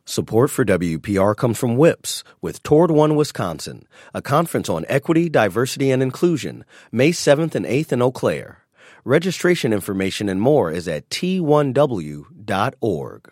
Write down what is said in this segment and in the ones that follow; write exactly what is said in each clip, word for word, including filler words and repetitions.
Support for W P R comes from WHIPS with Toward One Wisconsin, a conference on equity, diversity, and inclusion, May seventh and eighth in Eau Claire. Registration information and more is at T one W dot org.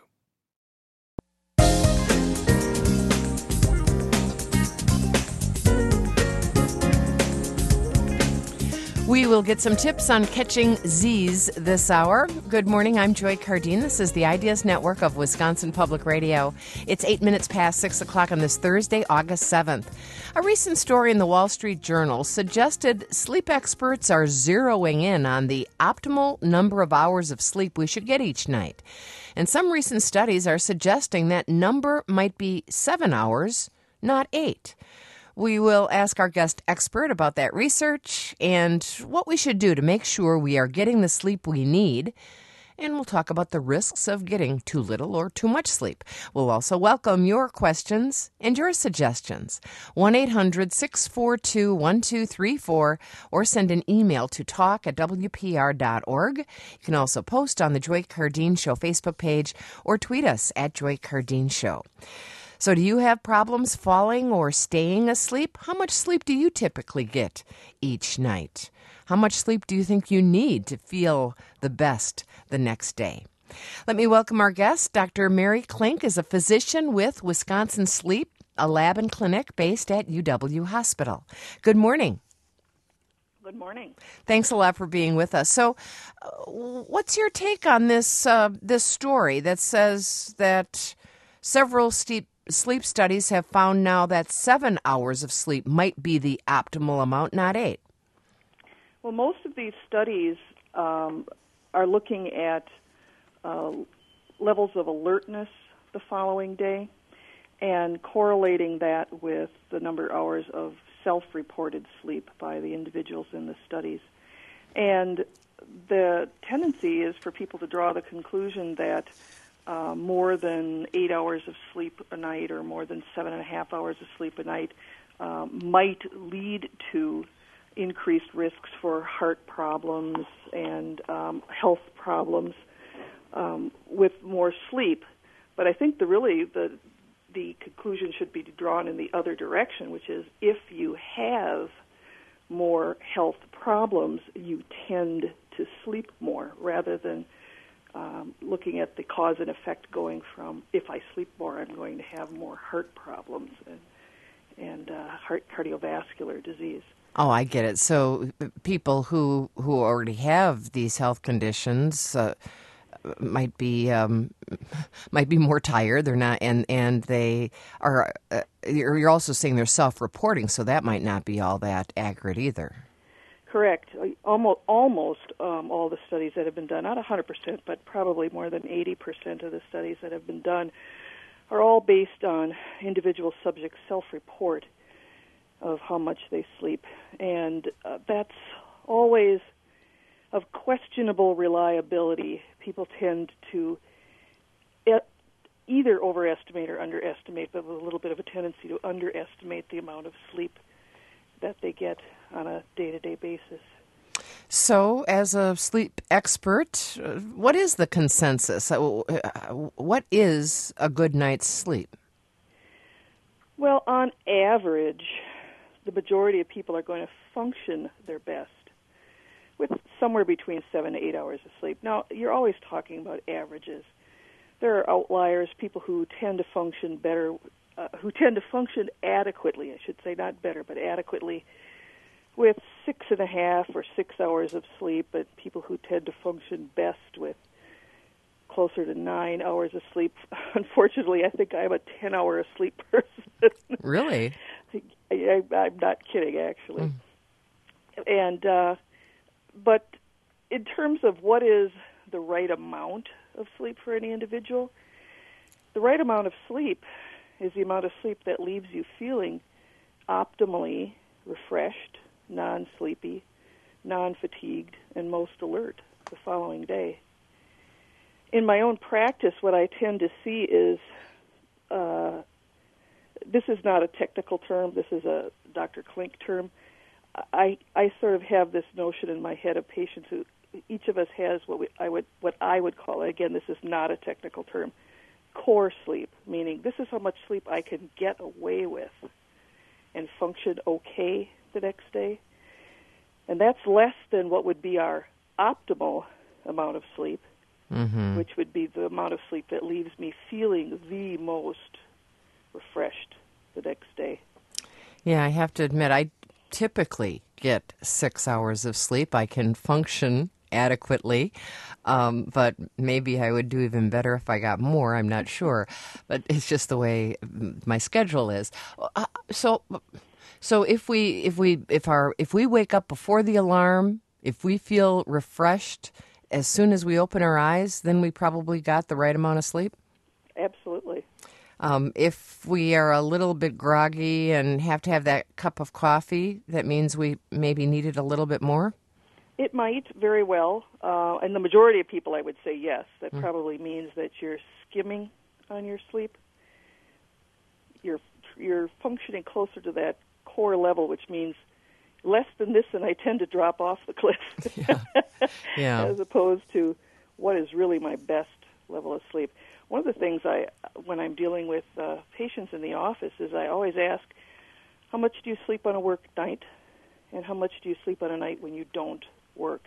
We will get some tips on catching Z's this hour. Good morning, I'm Joy Cardine. This is the Ideas Network of Wisconsin Public Radio. It's eight minutes past six o'clock on this Thursday, August seventh. A recent story in the Wall Street Journal suggested sleep experts are zeroing in on the optimal number of hours of sleep we should get each night. And some recent studies are suggesting that number might be seven hours, not eight. We will ask our guest expert about that research and what we should do to make sure we are getting the sleep we need. And we'll talk about the risks of getting too little or too much sleep. We'll also welcome your questions and your suggestions. one eight hundred six four two one two three four or send an email to talk at W P R dot org. You can also post on the Joy Cardine Show Facebook page or tweet us at Joy Cardine Show. So do you have problems falling or staying asleep? How much sleep do you typically get each night? How much sleep do you think you need to feel the best the next day? Let me welcome our guest. Doctor Mary Klink is a physician with Wisconsin Sleep, a lab and clinic based at U W Hospital. Good morning. Good morning. Thanks a lot for being with us. So uh, what's your take on this, uh, this story that says that several steep Sleep studies have found now that seven hours of sleep might be the optimal amount, not eight? Well, most of these studies um, are looking at uh, levels of alertness the following day and correlating that with the number of hours of self-reported sleep by the individuals in the studies. And the tendency is for people to draw the conclusion that Uh, more than eight hours of sleep a night or more than seven and a half hours of sleep a night um, might lead to increased risks for heart problems and um, health problems um, with more sleep. But I think the really the the conclusion should be drawn in the other direction, which is if you have more health problems, you tend to sleep more rather than Um, looking at the cause and effect going from if I sleep more, I'm going to have more heart problems and, and uh, heart cardiovascular disease. Oh, I get it. So people who who already have these health conditions uh, might be um, might be more tired. They're not, and and they are. Uh, you're, you're also saying they're self-reporting, so that might not be all that accurate either. Correct. Almost, almost um, all the studies that have been done, not one hundred percent, but probably more than eighty percent of the studies that have been done are all based on individual subjects' self-report of how much they sleep. And uh, that's always of questionable reliability. People tend to e- either overestimate or underestimate, but with a little bit of a tendency to underestimate the amount of sleep that they get on a day-to-day basis. So, as a sleep expert, what is the consensus? What is a good night's sleep? Well, on average, the majority of people are going to function their best with somewhere between seven to eight hours of sleep. Now, you're always talking about averages. There are outliers, people who tend to function better Uh, who tend to function adequately, I should say, not better, but adequately, with six and a half or six hours of sleep, but people who tend to function best with closer to nine hours of sleep. Unfortunately, I think I'm a ten-hour sleep person. Really? I, I, I'm not kidding, actually. Mm. And uh, but in terms of what is the right amount of sleep for any individual, the right amount of sleep is the amount of sleep that leaves you feeling optimally refreshed, non-sleepy, non-fatigued, and most alert the following day. In my own practice, what I tend to see is, uh, this is not a technical term, this is a Doctor Klink term. I, I sort of have this notion in my head of patients who, each of us has what we, I would what I would call, again, this is not a technical term, core sleep, meaning this is how much sleep I can get away with and function okay the next day. And that's less than what would be our optimal amount of sleep, mm-hmm. which would be the amount of sleep that leaves me feeling the most refreshed the next day. Yeah, I have to admit, I typically get six hours of sleep. I can function adequately, um, but maybe I would do even better if I got more. I'm not sure, but it's just the way my schedule is. Uh, so, so if we if we if our if we wake up before the alarm, if we feel refreshed as soon as we open our eyes, then we probably got the right amount of sleep. Absolutely. Um, if we are a little bit groggy and have to have that cup of coffee, that means we maybe needed a little bit more? It might, very well. Uh, and the majority of people, I would say yes. That mm. probably means that you're skimming on your sleep. You're, you're functioning closer to that core level, which means less than this and I tend to drop off the cliff. Yeah. Yeah. As opposed to what is really my best level of sleep. One of the things I, when I'm dealing with uh, patients in the office, is I always ask, how much do you sleep on a work night, and how much do you sleep on a night when you don't work?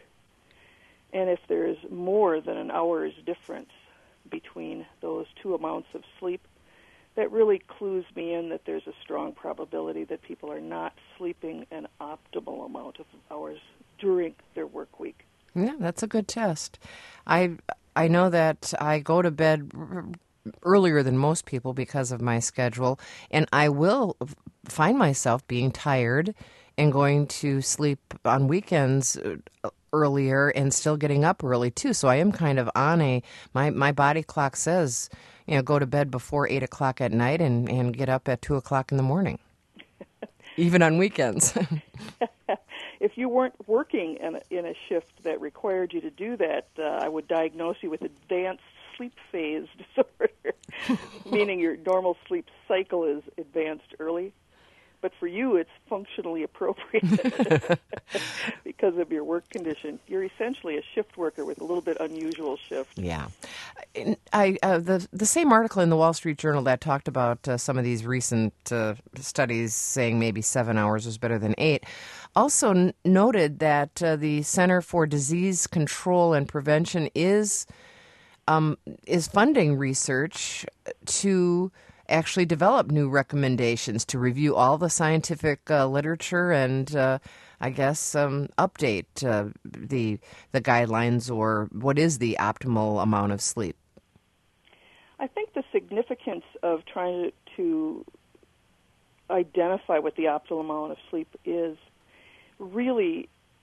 And if there is more than an hour's difference between those two amounts of sleep, that really clues me in that there's a strong probability that people are not sleeping an optimal amount of hours during their work week. Yeah, that's a good test. I I know that I go to bed earlier than most people because of my schedule, and I will find myself being tired and going to sleep on weekends earlier and still getting up early too. So I am kind of on a, my, my body clock says, you know, go to bed before eight o'clock at night and, and get up at two o'clock in the morning, even on weekends. If you weren't working in a, in a shift that required you to do that, uh, I would diagnose you with advanced sleep phase disorder, meaning your normal sleep cycle is advanced early. But for you, it's functionally appropriate because of your work condition. You're essentially a shift worker with a little bit unusual shift. Yeah. I uh, the the same article in the Wall Street Journal that talked about uh, some of these recent uh, studies saying maybe seven hours was better than eight also n- noted that uh, the Center for Disease Control and Prevention is um, is funding research to actually develop new recommendations to review all the scientific uh, literature and uh, I guess um, update uh, the the guidelines or what is the optimal amount of sleep. I think the significance of trying to, to identify what the optimal amount of sleep is really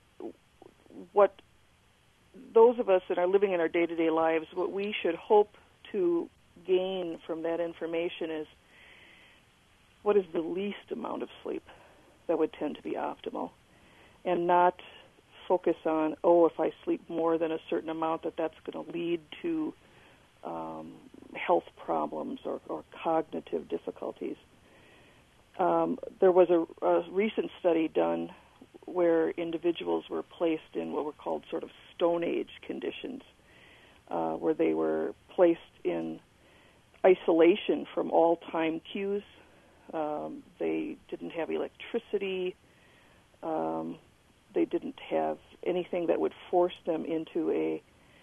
what those of us that are living in our day-to-day lives, what we should hope to gain from that information is what is the least amount of sleep that would tend to be optimal, and not focus on, oh, if I sleep more than a certain amount, that that's going to lead to um, health problems or, or cognitive difficulties. Um, there was a, a recent study done where individuals were placed in what were called sort of Stone Age conditions, uh, where they were placed in isolation from all time cues. Um, they didn't have electricity. Um, they didn't have anything that would force them into a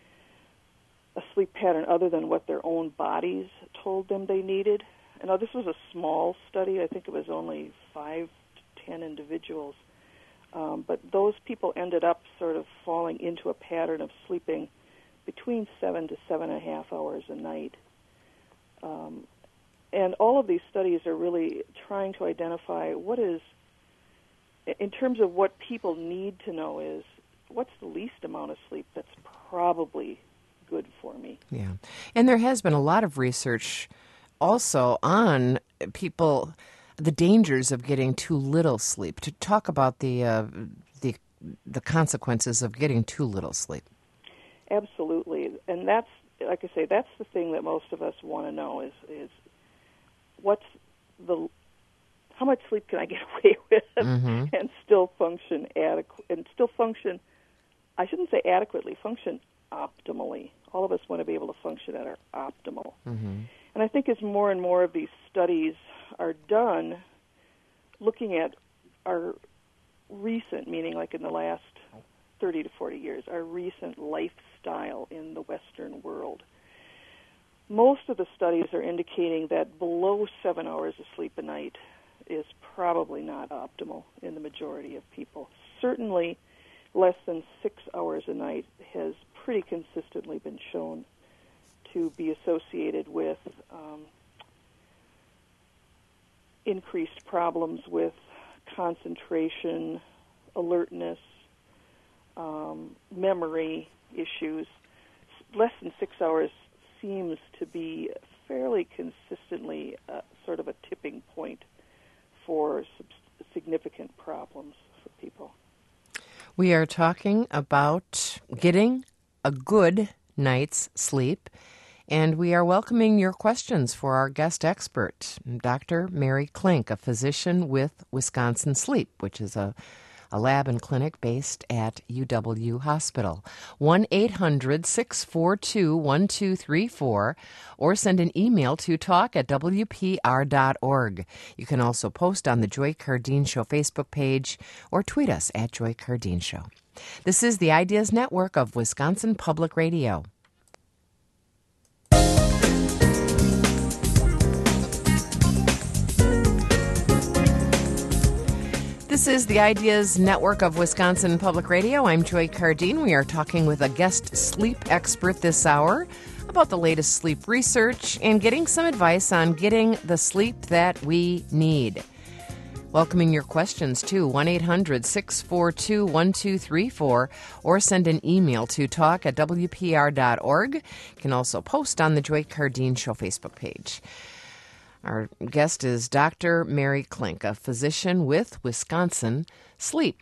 a sleep pattern other than what their own bodies told them they needed. And now this was a small study. I think it was only five to ten individuals. Um, but those people ended up sort of falling into a pattern of sleeping between seven to seven and a half hours a night. Um, and all of these studies are really trying to identify what is, in terms of what people need to know is, what's the least amount of sleep that's probably good for me. Yeah. And there has been a lot of research also on people, the dangers of getting too little sleep, to talk about the uh, the the consequences of getting too little sleep. Absolutely. And that's, like I say, that's the thing that most of us want to know is is what's the how much sleep can I get away with mm-hmm. and still function adequate and still function I shouldn't say adequately, function optimally. All of us want to be able to function at our optimal. Mm-hmm. And I think as more and more of these studies are done, looking at our recent, meaning like in the last thirty to forty years, our recent lifestyle in the Western world, most of the studies are indicating that below seven hours of sleep a night is probably not optimal in the majority of people. Certainly, less than six hours a night has pretty consistently been shown to be associated with um, increased problems with concentration, alertness, um, memory issues. Less than six hours seems to be fairly consistently uh, sort of a tipping point for sub- significant problems for people. We are talking about getting a good night's sleep, and we are welcoming your questions for our guest expert, Doctor Mary Klink, a physician with Wisconsin Sleep, which is a a lab and clinic based at U W Hospital. one eight hundred six four two one two three four or send an email to talk at w p r dot org. You can also post on the Joy Cardeen Show Facebook page or tweet us at Joy Cardeen Show. This is the Ideas Network of Wisconsin Public Radio. This is the Ideas Network of Wisconsin Public Radio. I'm Joy Cardeen. We are talking with a guest sleep expert this hour about the latest sleep research and getting some advice on getting the sleep that we need. Welcoming your questions to one eight hundred six four two one two three four or send an email to talk at w p r dot org. You can also post on the Joy Cardeen Show Facebook page. Our guest is Doctor Mary Klink, a physician with Wisconsin Sleep.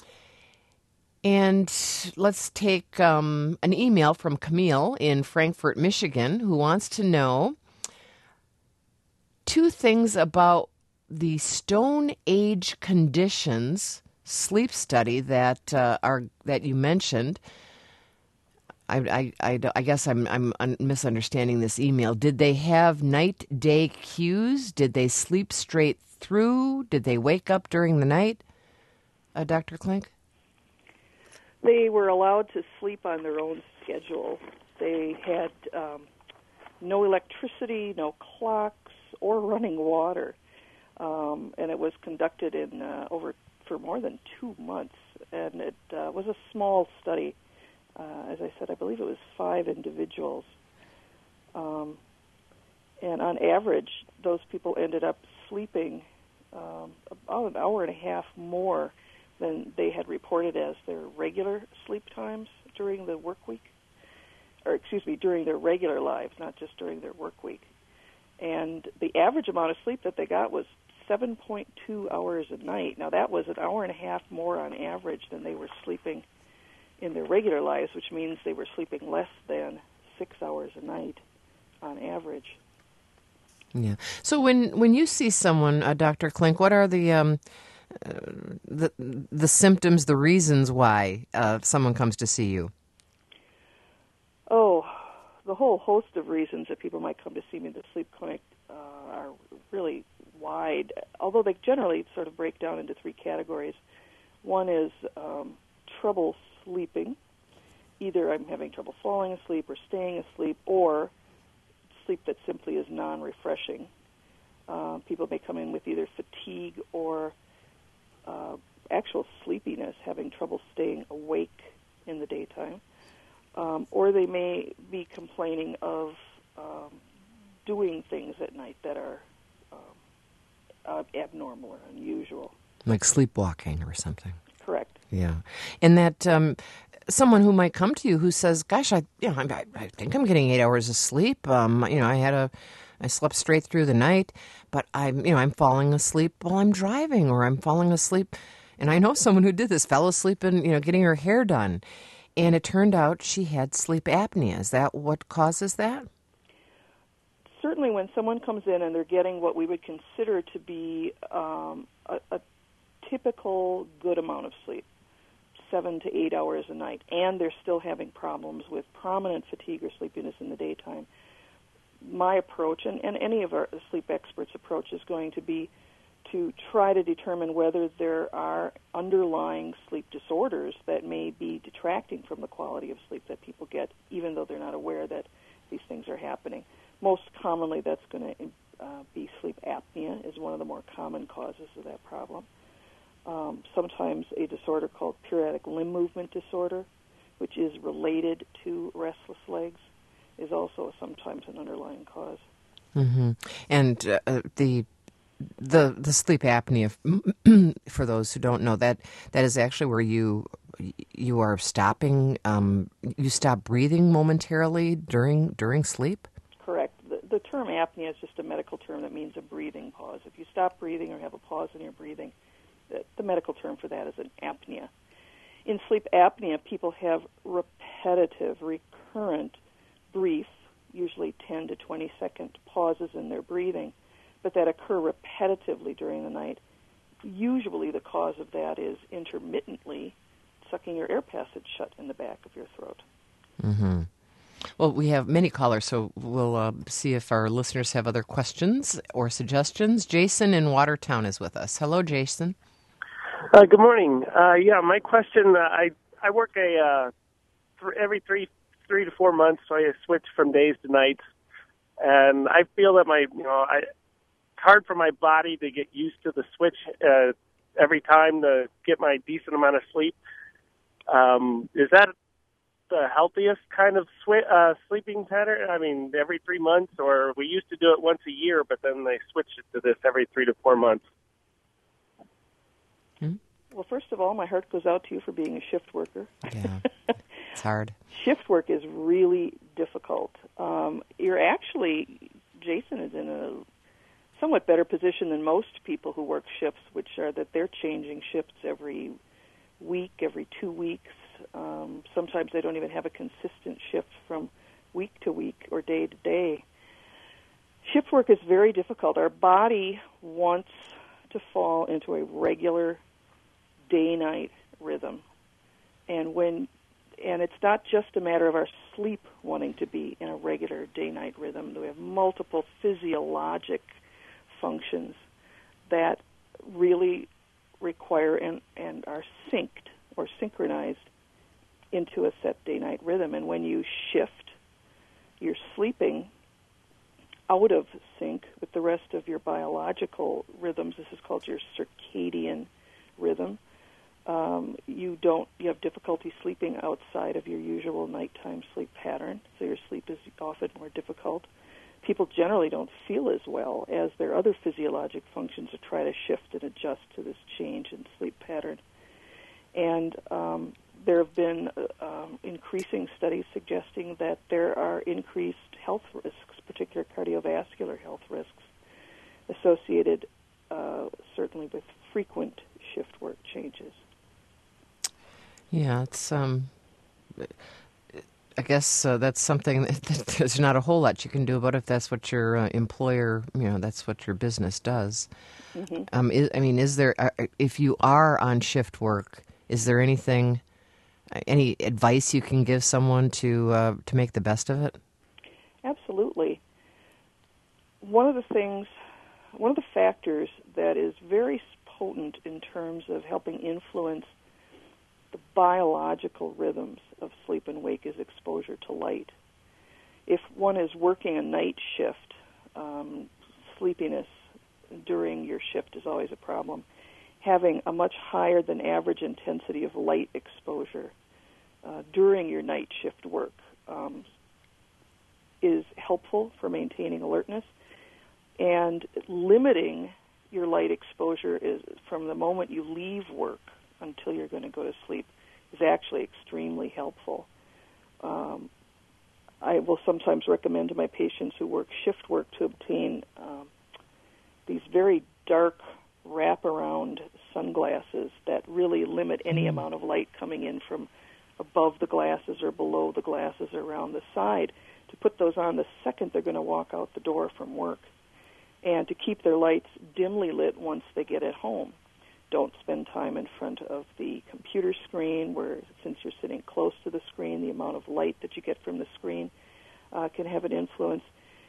And let's take um, an email from Camille in Frankfort, Michigan, who wants to know two things about the Stone Age conditions sleep study that uh, are that you mentioned. I, I, I, I guess I'm I'm misunderstanding this email. Did they have night-day cues? Did they sleep straight through? Did they wake up during the night, uh, Doctor Klink? They were allowed to sleep on their own schedule. They had um, no electricity, no clocks, or running water, um, and it was conducted in uh, over for more than two months. And it uh, was a small study. Uh, as I said, I believe it was five individuals. Um, and on average, those people ended up sleeping um, about an hour and a half more than they had reported as their regular sleep times during the work week. Or, excuse me, during their regular lives, not just during their work week. And the average amount of sleep that they got was seven point two hours a night. Now, that was an hour and a half more on average than they were sleeping in their regular lives, which means they were sleeping less than six hours a night on average. Yeah. So when, when you see someone, uh, Doctor Klink, what are the um, uh, the the symptoms, the reasons why uh, someone comes to see you? Oh, the whole host of reasons that people might come to see me in the sleep clinic uh, are really wide, although they generally sort of break down into three categories. One is um, trouble sleeping. Either I'm having trouble falling asleep or staying asleep, or sleep that simply is non-refreshing. Uh, people may come in with either fatigue or uh, actual sleepiness, having trouble staying awake in the daytime. Um, or they may be complaining of um, doing things at night that are um, abnormal or unusual. Like sleepwalking or something. Correct. Yeah. And that um, someone who might come to you who says, gosh, I you know, I, I think I'm getting eight hours of sleep. Um, you know, I had a, I slept straight through the night, but I'm, you know, I'm falling asleep while I'm driving, or I'm falling asleep. And I know someone who did this, fell asleep and, you know, getting her hair done. And it turned out she had sleep apnea. Is that what causes that? Certainly when someone comes in and they're getting what we would consider to be um, a, a typical good amount of sleep, seven to eight hours a night, and they're still having problems with prominent fatigue or sleepiness in the daytime, my approach, and, and any of our sleep experts' approach, is going to be to try to determine whether there are underlying sleep disorders that may be detracting from the quality of sleep that people get, even though they're not aware that these things are happening. Most commonly, that's going to uh, be sleep apnea is one of the more common causes of that problem. Um, sometimes a disorder called periodic limb movement disorder, which is related to restless legs, is also sometimes an underlying cause. Mm-hmm. And uh, the the the sleep apnea, for those who don't know, that that is actually where you you are stopping, um, you stop breathing momentarily during during sleep? Correct. The, the term apnea is just a medical term that means a breathing pause. If you stop breathing or have a pause in your breathing, the, the medical term for that is an apnea. In sleep apnea, people have repetitive, recurrent, brief, usually ten to twenty second pauses in their breathing, but that occur repetitively during the night. Usually the cause of that is intermittently sucking your air passage shut in the back of your throat. Mm-hmm. Well, we have many callers, so we'll uh, see if our listeners have other questions or suggestions. Jason in Watertown is with us. Hello, Jason. Uh, good morning. Uh, yeah, my question, uh, I I work a uh, th- every three three to four months, so I switch from days to nights, and I feel that my you know I it's hard for my body to get used to the switch uh, every time to get my decent amount of sleep. Um, is that the healthiest kind of swi- uh, sleeping pattern? I mean, every three months, or we used to do it once a year, but then they switched it to this every three to four months. Well, first of all, my heart goes out to you for being a shift worker. Yeah, it's hard. Shift work is really difficult. Um, you're actually, Jason is in a somewhat better position than most people who work shifts, which are that they're changing shifts every week, every two weeks. Um, sometimes they don't even have a consistent shift from week to week or day to day. Shift work is very difficult. Our body wants to fall into a regular day-night rhythm. And when and it's not just a matter of our sleep wanting to be in a regular day-night rhythm. We have multiple physiologic functions that really require and, and are synced or synchronized into a set day-night rhythm. And when you shift, you're sleeping out of sync with the rest of your biological rhythms. This is called your circadian rhythm. Um, you don't. You have difficulty sleeping outside of your usual nighttime sleep pattern, so your sleep is often more difficult. People generally don't feel as well as their other physiologic functions to try to shift and adjust to this change in sleep pattern. And um, there have been uh, um, increasing studies suggesting that there are increased health risks, particularly cardiovascular health risks, associated uh, certainly with frequent shift work changes. Yeah, it's, um, I guess uh, that's something that, that there's not a whole lot you can do about if that's what your uh, employer, you know, that's what your business does. Mm-hmm. Um, is, I mean, is there, uh, if you are on shift work, is there anything, any advice you can give someone to uh, to make the best of it? Absolutely. One of the things, one of the factors that is very potent in terms of helping influence the biological rhythms of sleep and wake is exposure to light. If one is working a night shift, um, sleepiness during your shift is always a problem. Having a much higher than average intensity of light exposure uh, during your night shift work um, is helpful for maintaining alertness, and limiting your light exposure is from the moment you leave work until you're going to go to sleep is actually extremely helpful. Um, I will sometimes recommend to my patients who work shift work to obtain um, these very dark wraparound sunglasses that really limit any amount of light coming in from above the glasses or below the glasses or around the side, to put those on the second they're going to walk out the door from work, and to keep their lights dimly lit once they get at home. Don't spend time in front of the computer screen where, since you're sitting close to the screen, the amount of light that you get from the screen uh, can have an influence.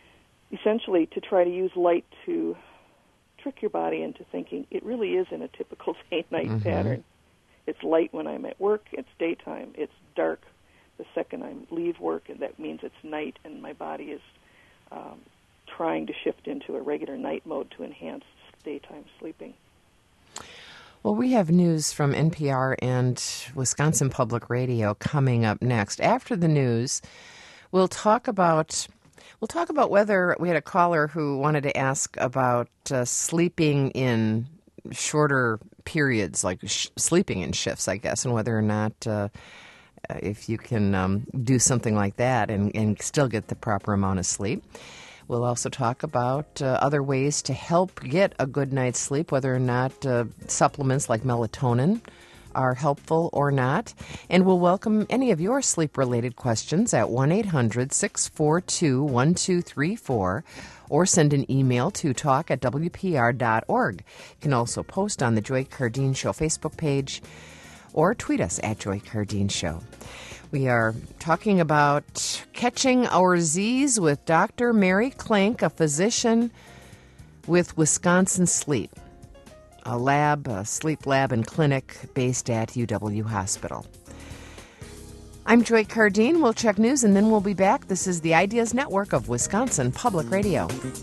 essentially to try to use light to trick your body into thinking it really is in a typical day-night mm-hmm. pattern. It's light when I'm at work, it's daytime, it's dark the second I leave work, and that means it's night, and my body is um, trying to shift into a regular night mode to enhance daytime sleeping. Well, we have news from N P R and Wisconsin Public Radio coming up next. After the news, we'll talk about we'll talk about whether we had a caller who wanted to ask about uh, sleeping in shorter periods, like sh- sleeping in shifts, I guess, and whether or not uh, if you can um, do something like that and, and still get the proper amount of sleep. We'll also talk about uh, other ways to help get a good night's sleep, whether or not uh, supplements like melatonin are helpful or not. And we'll welcome any of your sleep-related questions at one eight hundred six four two one two three four or send an email to talk at w p r dot org. You can also post on the Joy Cardeen Show Facebook page or tweet us at Joy Cardeen Show. We are talking about catching our Z's with Doctor Mary Klink, a physician with Wisconsin Sleep, a lab, a sleep lab and clinic based at U W Hospital. I'm Joy Cardeen. We'll check news and then we'll be back. This is the Ideas Network of Wisconsin Public Radio.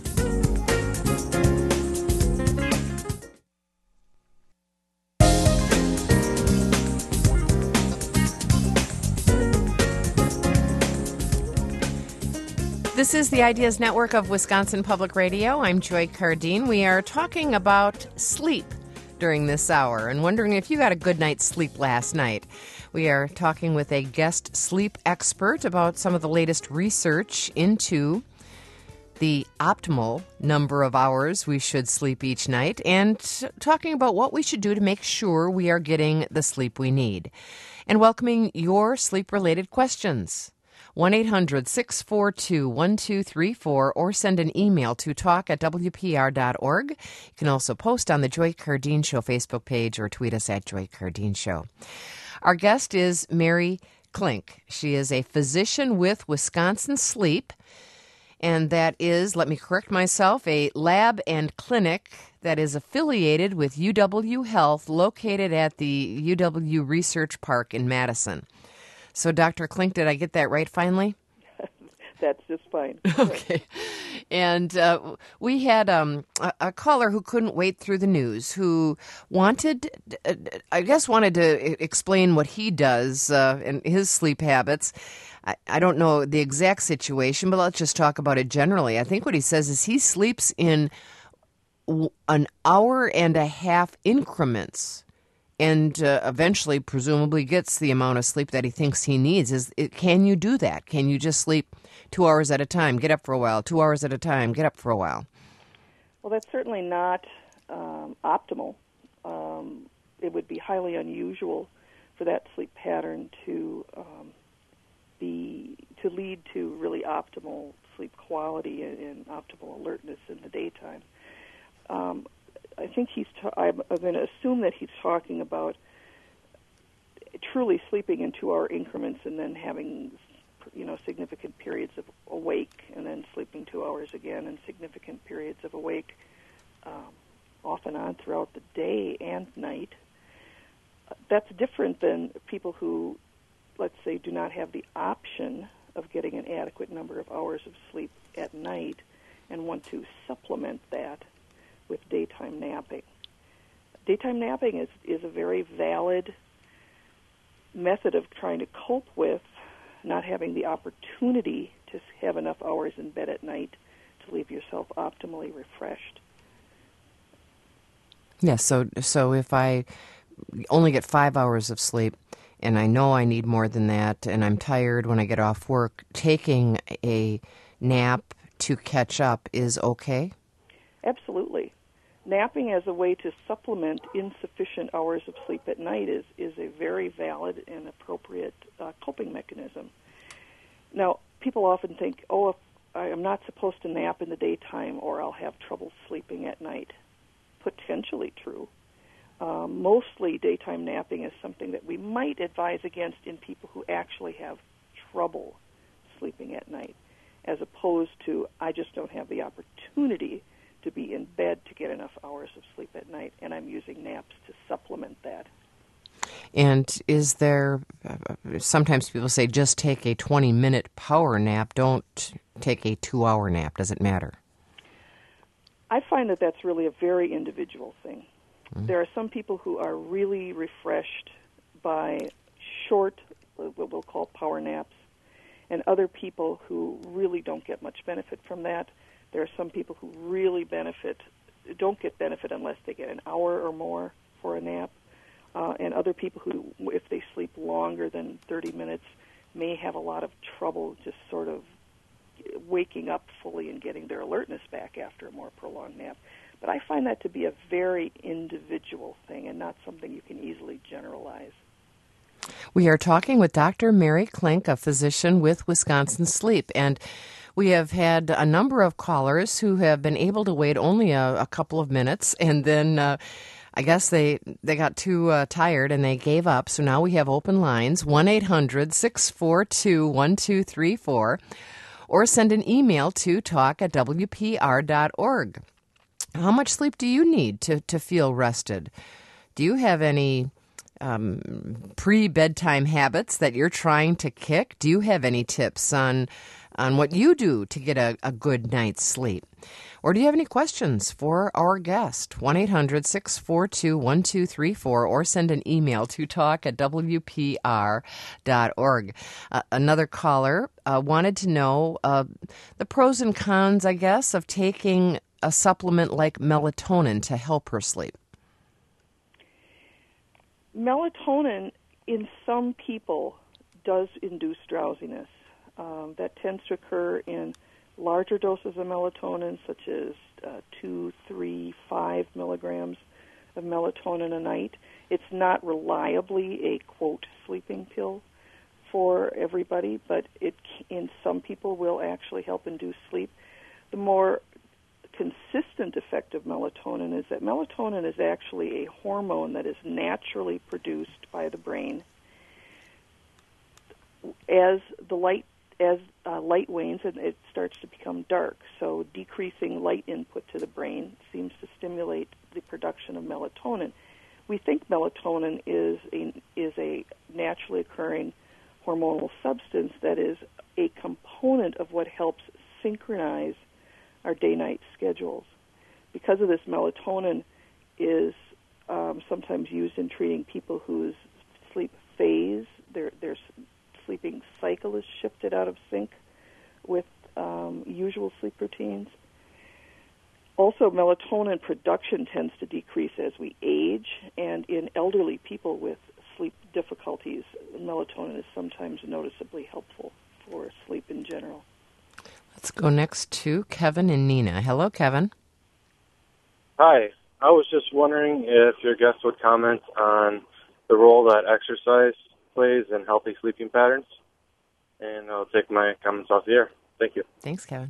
This is the Ideas Network of Wisconsin Public Radio. I'm Joy Cardeen. We are talking about sleep during this hour and wondering if you got a good night's sleep last night. We are talking with a guest sleep expert about some of the latest research into the optimal number of hours we should sleep each night and talking about what we should do to make sure we are getting the sleep we need. And welcoming your sleep-related questions. one eight hundred six four two one two three four or send an email to talk at w p r dot org. You can also post on the Joy Cardeen Show Facebook page or tweet us at Joy Cardeen Show. Our guest is Mary Klink. She is a physician with Wisconsin Sleep, and that is, let me correct myself, a lab and clinic that is affiliated with U W Health located at the U W Research Park in Madison. So, Doctor Klink, did I get that right finally? That's just fine. Okay. And uh, we had um, a, a caller who couldn't wait through the news, who wanted, uh, I guess, wanted to explain what he does uh, and his sleep habits. I, I don't know the exact situation, but let's just talk about it generally. I think what he says is he sleeps in w- an hour and a half increments. And uh, eventually, presumably, gets the amount of sleep that he thinks he needs. Is it, can you do that? Can you just sleep two hours at a time, get up for a while, two hours at a time, get up for a while? Well, that's certainly not um, optimal. Um, it would be highly unusual for that sleep pattern to um, be to lead to really optimal sleep quality and, and optimal alertness in the daytime. Um, I think he's. Ta- I'm, I'm going to assume that he's talking about truly sleeping in two-hour increments and then having, you know, significant periods of awake, and then sleeping two hours again and significant periods of awake, um, off and on throughout the day and night. That's different than people who, let's say, do not have the option of getting an adequate number of hours of sleep at night and want to supplement that with daytime napping. Daytime napping is, is a very valid method of trying to cope with not having the opportunity to have enough hours in bed at night to leave yourself optimally refreshed. Yes, so so if I only get five hours of sleep and I know I need more than that and I'm tired when I get off work, taking a nap to catch up is okay? Absolutely. Napping as a way to supplement insufficient hours of sleep at night is, is a very valid and appropriate uh, coping mechanism. Now, people often think, oh, if I'm not supposed to nap in the daytime or I'll have trouble sleeping at night. Potentially true. Um, mostly daytime napping is something that we might advise against in people who actually have trouble sleeping at night. as opposed to I just don't have the opportunity to be in bed to get enough hours of sleep at night, and I'm using naps to supplement that. And is there, uh, sometimes people say just take a twenty-minute power nap, don't take a two-hour nap. Does it matter? I find that that's really a very individual thing. Mm-hmm. There are some people who are really refreshed by short, what we'll call power naps, and other people who really don't get much benefit from that. There are some people who really benefit, don't get benefit unless they get an hour or more for a nap, uh, and other people who, if they sleep longer than thirty minutes, may have a lot of trouble just sort of waking up fully and getting their alertness back after a more prolonged nap. But I find that to be a very individual thing and not something you can easily generalize. We are talking with Doctor Mary Klink, a physician with Wisconsin Sleep, and we have had a number of callers who have been able to wait only a, a couple of minutes, and then uh, I guess they, they got too uh, tired and they gave up. So now we have open lines, one eight hundred six four two one two three four, or send an email to talk at w p r dot org. How much sleep do you need to, to feel rested? Do you have any um, pre-bedtime habits that you're trying to kick? Do you have any tips on on what you do to get a, a good night's sleep? Or do you have any questions for our guest? one eight hundred six four two one two three four, or send an email to talk at w p r dot org. Uh, another caller uh, wanted to know uh, the pros and cons, I guess, of taking a supplement like melatonin to help her sleep. Melatonin, in some people, does induce drowsiness. Um, that tends to occur in larger doses of melatonin, such as uh, two, three, five milligrams of melatonin a night. It's not reliably a, quote, sleeping pill for everybody, but it, in some people, will actually help induce sleep. The more consistent effect of melatonin is that melatonin is actually a hormone that is naturally produced by the brain. As the light as uh, light wanes, and it starts to become dark, so decreasing light input to the brain seems to stimulate the production of melatonin. We think melatonin is a is a naturally occurring hormonal substance that is a component of what helps synchronize our day-night schedules. Because of this, melatonin is um, sometimes used in treating people whose sleep phase, their their sleeping cycle is shifted out of sync with um, usual sleep routines. Also, melatonin production tends to decrease as we age, and in elderly people with sleep difficulties, melatonin is sometimes noticeably helpful for sleep in general. Let's go next to Kevin and Nina. Hello, Kevin. Hi. I was just wondering if your guest would comment on the role that exercise plays in healthy sleeping patterns, and I'll take my comments off the air. Thank you. Thanks, Kevin.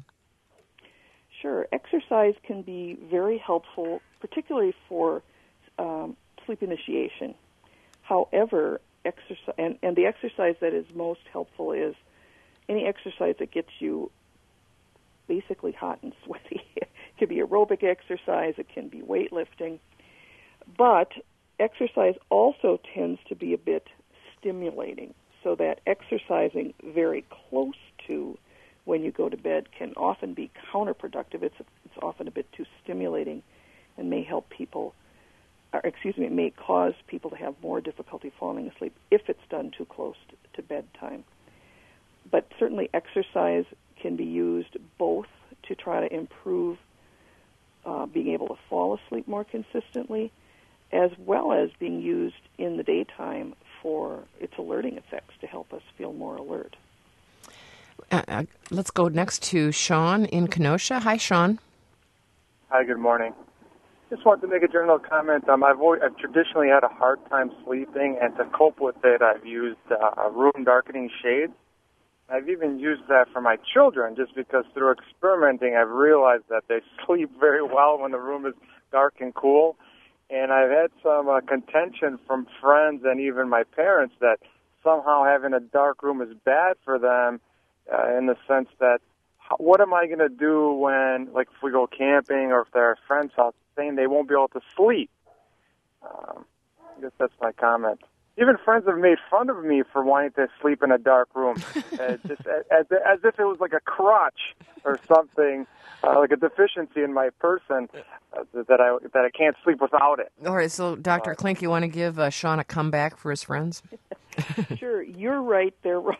Sure. Exercise can be very helpful, particularly for um, sleep initiation. However, exercise and, and the exercise that is most helpful is any exercise that gets you basically hot and sweaty. It can be aerobic exercise, it can be weightlifting, but exercise also tends to be a bit stimulating, so that exercising very close to when you go to bed can often be counterproductive. It's it's often a bit too stimulating and may help people, or excuse me, it may cause people to have more difficulty falling asleep if it's done too close to, to bedtime. But certainly exercise can be used both to try to improve uh, being able to fall asleep more consistently, as well as being used in the daytime for its alerting effects to help us feel more alert. Uh, uh, let's go next to Sean in Kenosha. Hi, Sean. Hi, good morning. Just wanted to make a general comment. Um, I've, always, I've traditionally had a hard time sleeping, and to cope with it, I've used uh, room darkening shades. I've even used that for my children, just because through experimenting, I've realized that they sleep very well when the room is dark and cool. And I've had some uh, contention from friends and even my parents that somehow having a dark room is bad for them, uh, in the sense that how, what am I going to do when, like, if we go camping or if there are friends out saying they won't be able to sleep? Um, I guess that's my comment. Even friends have made fun of me for wanting to sleep in a dark room, uh, just as, as if it was like a crotch or something, uh, like a deficiency in my person, uh, that I that I can't sleep without it. All right, so Doctor Uh, Klink, you want to give uh, Sean a comeback for his friends? Sure, you're right, they're wrong.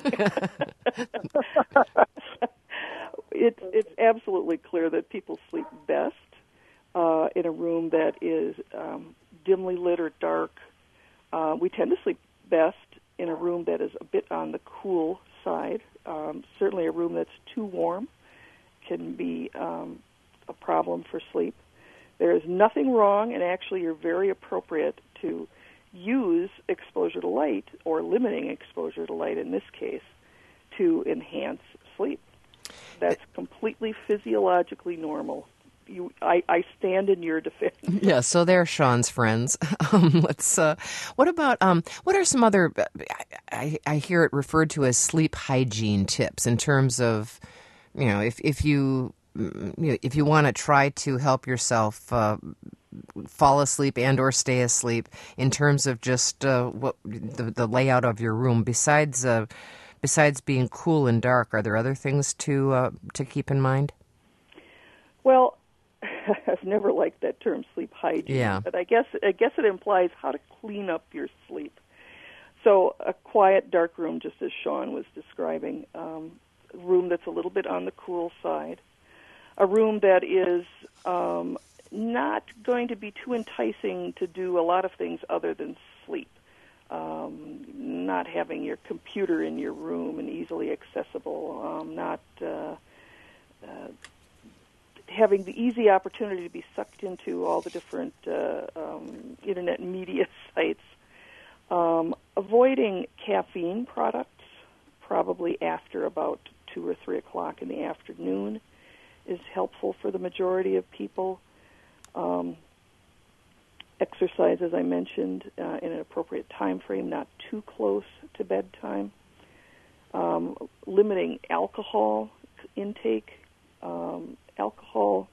it's, it's absolutely clear that people sleep best uh, in a room that is um, dimly lit or dark. Uh, we tend to sleep best in a room that is a bit on the cool side. Um, certainly a room that's too warm can be um, a problem for sleep. There is nothing wrong, and actually you're very appropriate to use exposure to light, or limiting exposure to light in this case, to enhance sleep. That's completely physiologically normal. You, I, I stand in your defense. Yeah, so they're Sean's friends. Um, let's. Uh, what about um, what are some other? I, I hear it referred to as sleep hygiene tips in terms of, you know, if if you, you know, if you want to try to help yourself uh, fall asleep and or stay asleep, in terms of just uh, what the, the layout of your room. Besides uh, besides being cool and dark, are there other things to uh, to keep in mind? Well, I've never liked that term, sleep hygiene. Yeah. But I guess I guess it implies how to clean up your sleep. So a quiet, dark room, just as Sean was describing, um, a room that's a little bit on the cool side, a room that is um, not going to be too enticing to do a lot of things other than sleep. Um, not having your computer in your room and easily accessible, um, not uh, uh, having the easy opportunity to be sucked into all the different uh, um, internet media sites. Um, avoiding caffeine products, probably after about two or three o'clock in the afternoon, is helpful for the majority of people. Um, exercise, as I mentioned, uh, in an appropriate time frame, not too close to bedtime. Um, limiting alcohol intake. Um, alcohol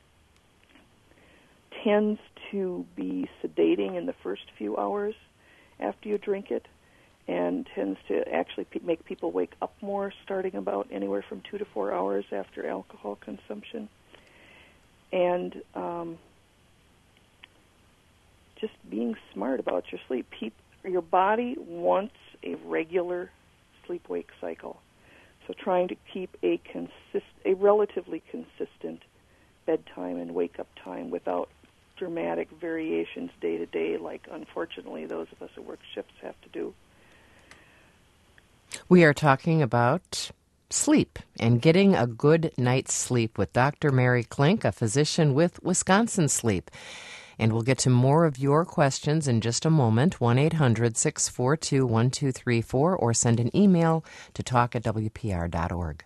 tends to be sedating in the first few hours after you drink it, and tends to actually pe- make people wake up more starting about anywhere from two to four hours after alcohol consumption. And um, just being smart about your sleep. Pe- your body wants a regular sleep-wake cycle. So trying to keep a consist, a relatively consistent bedtime and wake-up time without dramatic variations day to day, like unfortunately those of us who work shifts have to do. We are talking about sleep and getting a good night's sleep with Doctor Mary Klink, a physician with Wisconsin Sleep. And we'll get to more of your questions in just a moment, one eight hundred six four two one two three four, or send an email to talk at w p r dot org.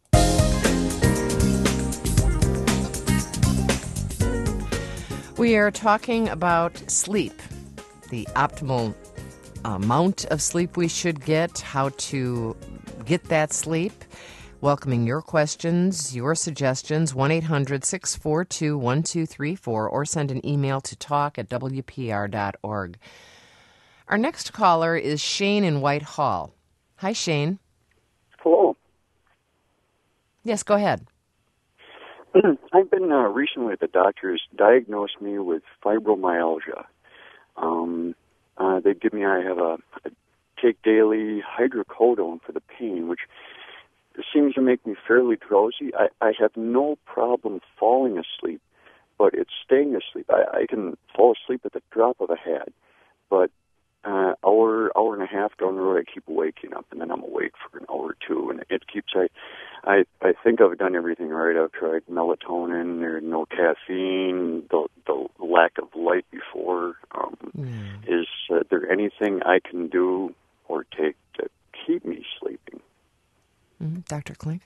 We are talking about sleep, the optimal amount of sleep we should get, how to get that sleep. Welcoming your questions, your suggestions, one eight hundred six four two one two three four, or send an email to talk at w p r dot org. Our next caller is Shane in Whitehall. Hi, Shane. Hello. Yes, go ahead. I've been uh, recently, the doctors diagnosed me with fibromyalgia. Um, uh, they give me, I have a, a take daily hydrocodone for the pain, which seems to make me fairly drowsy. I, I have no problem falling asleep, but it's staying asleep. I, I can fall asleep at the drop of a hat, but uh, hour, hour and a half down the road, I keep waking up, and then I'm awake for an hour or two, and it keeps, I, I, I think I've done everything right. I've tried melatonin, there's no caffeine, the, the lack of light before. Um, mm. Is uh, there anything I can do or take to keep me sleeping? Mm-hmm. Doctor Klink?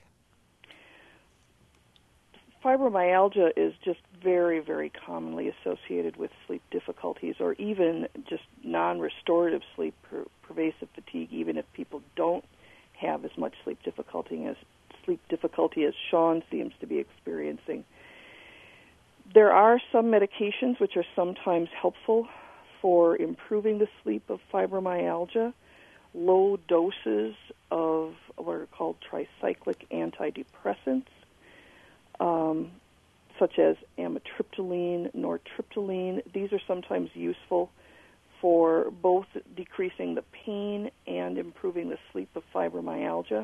Fibromyalgia is just very, very commonly associated with sleep difficulties, or even just non-restorative sleep, per- pervasive fatigue, even if people don't have as much sleep difficulty as sleep difficulty as Sean seems to be experiencing. There are some medications which are sometimes helpful for improving the sleep of fibromyalgia. Low doses of what are called tricyclic antidepressants, um, such as amitriptyline, nortriptyline. These are sometimes useful for both decreasing the pain and improving the sleep of fibromyalgia.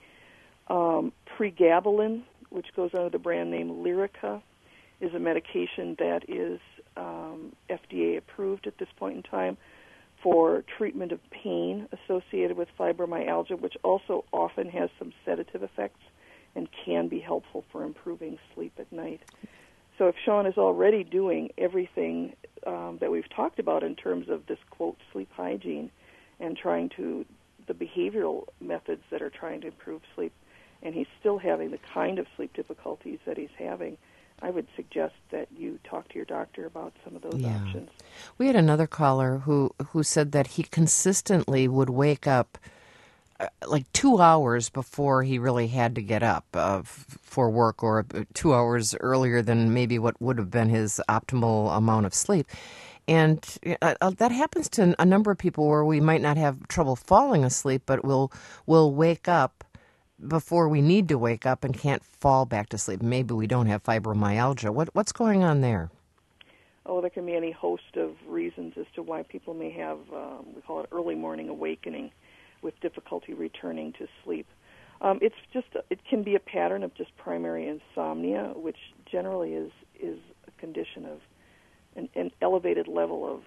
Um, pregabalin, which goes under the brand name Lyrica, is a medication that is um, F D A approved at this point in time for treatment of pain associated with fibromyalgia, which also often has some sedative effects and can be helpful for improving sleep at night. So if Sean is already doing everything um, that we've talked about in terms of this, quote, sleep hygiene and trying to, the behavioral methods that are trying to improve sleep, and he's still having the kind of sleep difficulties that he's having, I would suggest that you talk to your doctor about some of those yeah. options. We had another caller who, who said that he consistently would wake up uh, like two hours before he really had to get up uh, f- for work, or two hours earlier than maybe what would have been his optimal amount of sleep. And uh, uh, that happens to a number of people where we might not have trouble falling asleep, but we'll, we'll wake up before we need to wake up and can't fall back to sleep. Maybe we don't have fibromyalgia. What what's going on there? Oh, there can be any host of reasons as to why people may have, um, we call it early morning awakening, with difficulty returning to sleep. Um, it's just, it can be a pattern of just primary insomnia, which generally is, is a condition of an, an elevated level of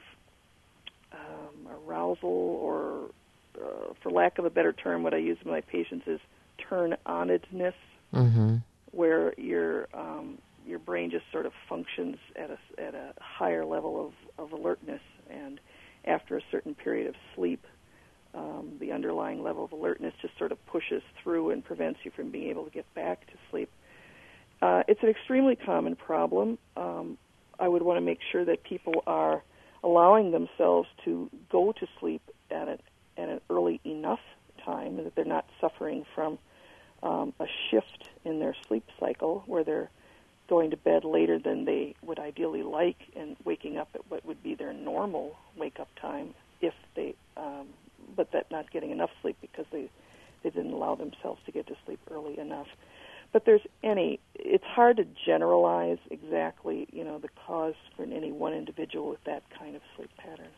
um, arousal, or, uh, for lack of a better term, what I use with my patients is turn-onedness, mm-hmm. where your um, your brain just sort of functions at a at a higher level of, of alertness, and after a certain period of sleep, um, the underlying level of alertness just sort of pushes through and prevents you from being able to get back to sleep. Uh, it's an extremely common problem. Um, I would want to make sure that people are allowing themselves to go to sleep at a, at an early enough time, and that they're not suffering from Um, a shift in their sleep cycle where they're going to bed later than they would ideally like and waking up at what would be their normal wake-up time, if they, um, but that not getting enough sleep because they, they didn't allow themselves to get to sleep early enough. But there's any, it's hard to generalize exactly, you know, the cause for any one individual with that kind of sleep pattern.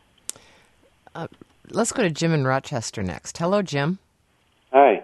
Uh, let's go to Jim in Rochester next. Hello, Jim. Hi.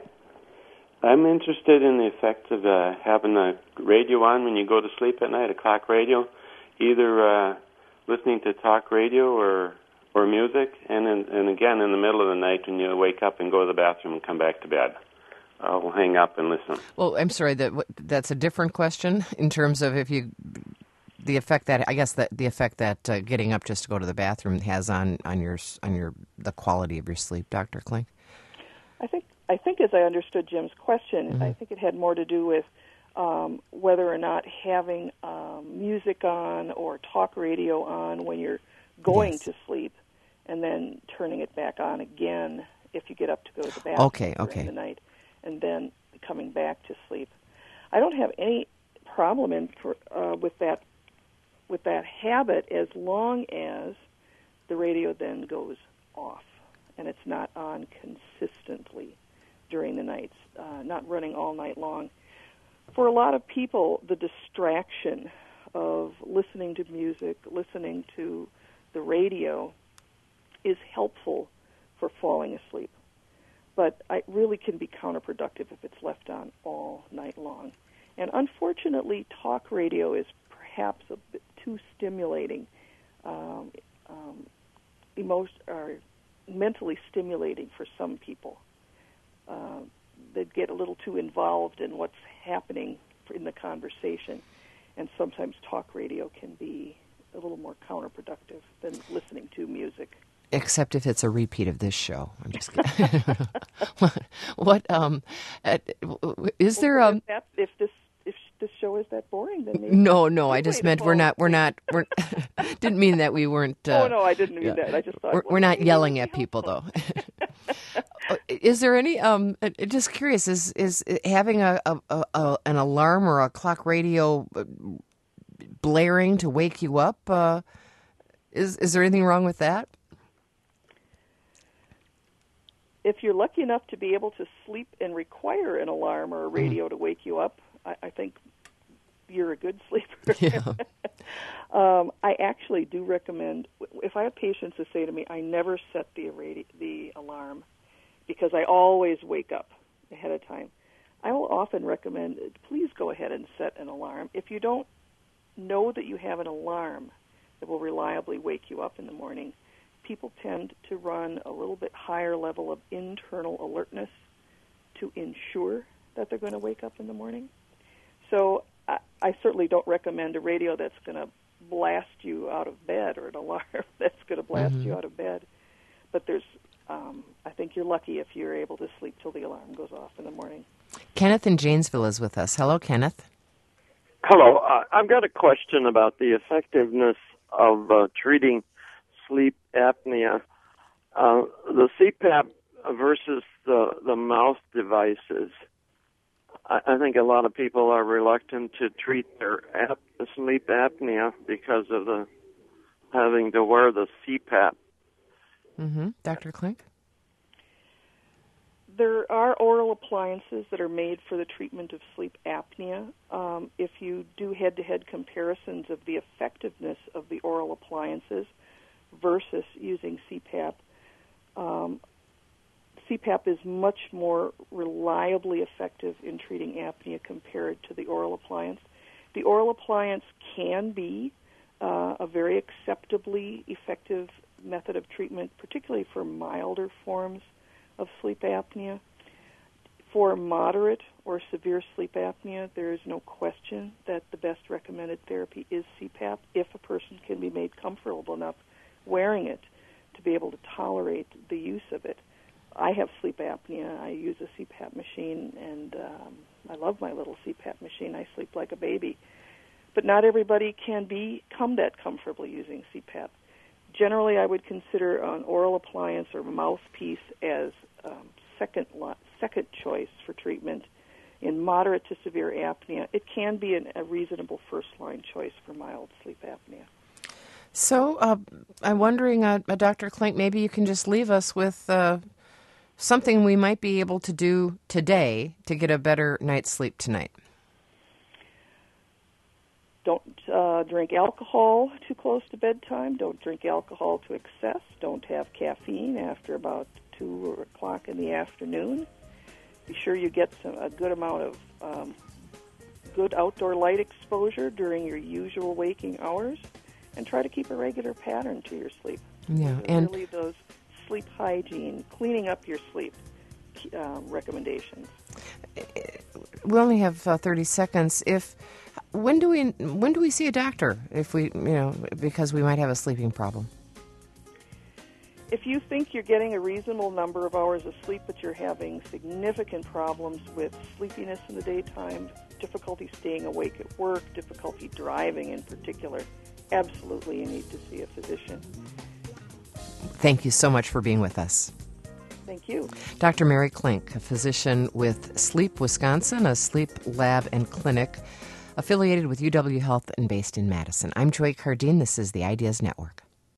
I'm interested in the effects of uh, having a radio on when you go to sleep at night, a clock radio, either uh, listening to talk radio or or music, and in, and again in the middle of the night when you wake up and go to the bathroom and come back to bed. I'll hang up and listen. Well, I'm sorry, that that's a different question in terms of if you, the effect that, I guess that the effect that uh, getting up just to go to the bathroom has on, on your on your the quality of your sleep, Doctor Klink. I think I think as I understood Jim's question, mm-hmm. I think it had more to do with um, whether or not having um, music on or talk radio on when you're going yes. to sleep, and then turning it back on again if you get up to go to the bathroom okay, during okay. the night, and then coming back to sleep. I don't have any problem in for, uh, with that with that habit as long as the radio then goes off and it's not on consistently during the nights, uh, not running all night long. For a lot of people, the distraction of listening to music, listening to the radio is helpful for falling asleep. But it really can be counterproductive if it's left on all night long. And unfortunately, talk radio is perhaps a bit too stimulating, um, um, emotion, or mentally stimulating for some people. Uh, they get a little too involved in what's happening in the conversation, and sometimes talk radio can be a little more counterproductive than listening to music. Except if it's a repeat of this show. I'm just kidding. what, what um, uh, is there well, um? If, that, if this if this show is that boring, then maybe no, no. I just meant we're not we're not we're didn't mean that we weren't. Uh, oh no, I didn't mean yeah. that. I just thought we're, we're not yelling at people though. Is there any? Um, just curious. Is is having a, a, a an alarm or a clock radio blaring to wake you up? Uh, is is there anything wrong with that? If you're lucky enough to be able to sleep and require an alarm or a radio mm. to wake you up, I, I think you're a good sleeper. Yeah. um, I actually do recommend, if I have patients who say to me, I never set the radio, the alarm because I always wake up ahead of time, I will often recommend, please go ahead and set an alarm. If you don't know that you have an alarm that will reliably wake you up in the morning, people tend to run a little bit higher level of internal alertness to ensure that they're going to wake up in the morning. So I, I certainly don't recommend a radio that's going to blast you out of bed or an alarm that's going to blast mm-hmm. you out of bed. But there's, um, I think you're lucky if you're able to sleep till the alarm goes off in the morning. Kenneth in Janesville is with us. Hello, Kenneth. Hello. Uh, I've got a question about the effectiveness of uh, treating sleep apnea. Uh, the C PAP versus the, the mouth devices. I, I think a lot of people are reluctant to treat their ap- sleep apnea because of the having to wear the C PAP. Mm-hmm. Doctor Klink? There are oral appliances that are made for the treatment of sleep apnea. Um, if you do head-to-head comparisons of the effectiveness of the oral appliances versus using C PAP, um, C PAP is much more reliably effective in treating apnea compared to the oral appliance. The oral appliance can be uh, a very acceptably effective method of treatment, particularly for milder forms of sleep apnea. For moderate or severe sleep apnea, there is no question that the best recommended therapy is C PAP if a person can be made comfortable enough wearing it to be able to tolerate the use of it. I have sleep apnea. I use a C PAP machine, and um, I love my little C PAP machine. I sleep like a baby. But not everybody can become that comfortably using C PAP. Generally, I would consider an oral appliance or mouthpiece as um, second second choice for treatment. In moderate to severe apnea, it can be an, a reasonable first-line choice for mild sleep apnea. So uh, I'm wondering, uh, Doctor Klink, maybe you can just leave us with uh, something we might be able to do today to get a better night's sleep tonight. Don't uh, drink alcohol too close to bedtime. Don't drink alcohol to excess. Don't have caffeine after about two o'clock in the afternoon. Be sure you get some, a good amount of um, good outdoor light exposure during your usual waking hours, and try to keep a regular pattern to your sleep. Yeah, those and really those sleep hygiene, cleaning up your sleep uh, recommendations. We only have uh, thirty seconds. If when do we when do we see a doctor if we you know because we might have a sleeping problem? If you think you're getting a reasonable number of hours of sleep, but you're having significant problems with sleepiness in the daytime, difficulty staying awake at work, difficulty driving in particular, absolutely you need to see a physician. Thank you so much for being with us. Thank you. Doctor Mary Klink, a physician with Sleep Wisconsin, a sleep lab and clinic affiliated with U W Health and based in Madison. I'm Joy Cardine. This is the Ideas Network.